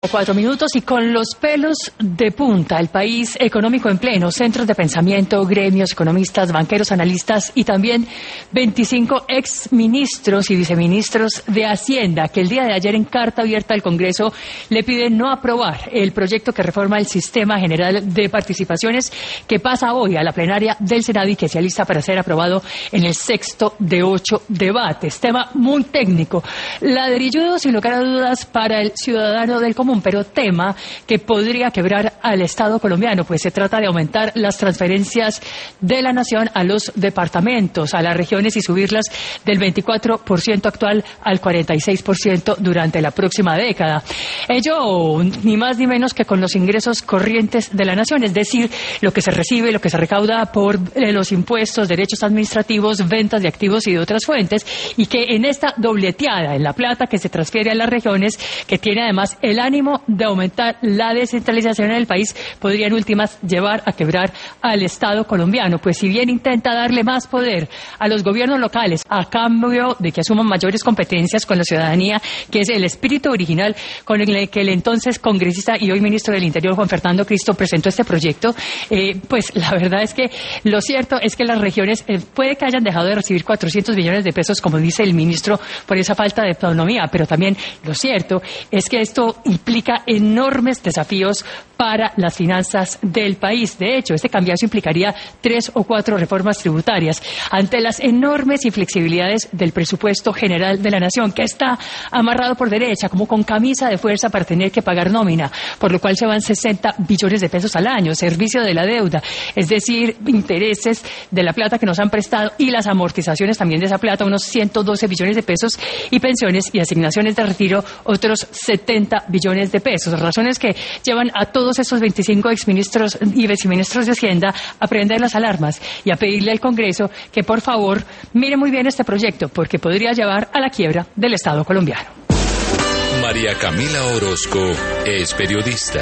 4 minutos y con los pelos de punta, el país económico en pleno, centros de pensamiento, gremios, economistas, banqueros, analistas y también 25 exministros y viceministros de Hacienda que el día de ayer en carta abierta al Congreso le piden no aprobar el proyecto que reforma el Sistema General de Participaciones que pasa hoy a la plenaria del Senado y que se alista para ser aprobado en el 6º de 8 debates. Tema muy técnico, ladrilludo sin lugar a dudas para el ciudadano del común, pero tema que podría quebrar al Estado colombiano, pues se trata de aumentar las transferencias de la nación a los departamentos, a las regiones y subirlas del 24% actual al 46% durante la próxima década. Ello ni más ni menos que con los ingresos corrientes de la nación, es decir, lo que se recibe, lo que se recauda por los impuestos, derechos administrativos, ventas de activos y de otras fuentes, y que en esta dobleteada en la plata que se transfiere a las regiones, que tiene además el ánimo de aumentar la descentralización en el país, podría en últimas llevar a quebrar al Estado colombiano, pues si bien intenta darle más poder a los gobiernos locales a cambio de que asuman mayores competencias con la ciudadanía, que es el espíritu original con el que el entonces congresista y hoy ministro del Interior Juan Fernando Cristo presentó este proyecto, pues la verdad es que lo cierto es que las regiones puede que hayan dejado de recibir 400 millones de pesos, como dice el ministro, por esa falta de autonomía, pero también lo cierto es que esto implica enormes desafíos para las finanzas del país. De hecho, este cambiazo implicaría 3 o 4 reformas tributarias ante las enormes inflexibilidades del presupuesto general de la nación, que está amarrado por derecha, como con camisa de fuerza para tener que pagar nómina, por lo cual se van 60 billones de pesos al año, servicio de la deuda, es decir, intereses de la plata que nos han prestado y las amortizaciones también de esa plata, unos 112 billones de pesos, y pensiones y asignaciones de retiro, otros 70 billones de pesos. Razones que llevan a todos esos 25 exministros y viceministros de Hacienda a prender las alarmas y a pedirle al Congreso que por favor mire muy bien este proyecto, porque podría llevar a la quiebra del Estado colombiano. María Camila Orozco es periodista.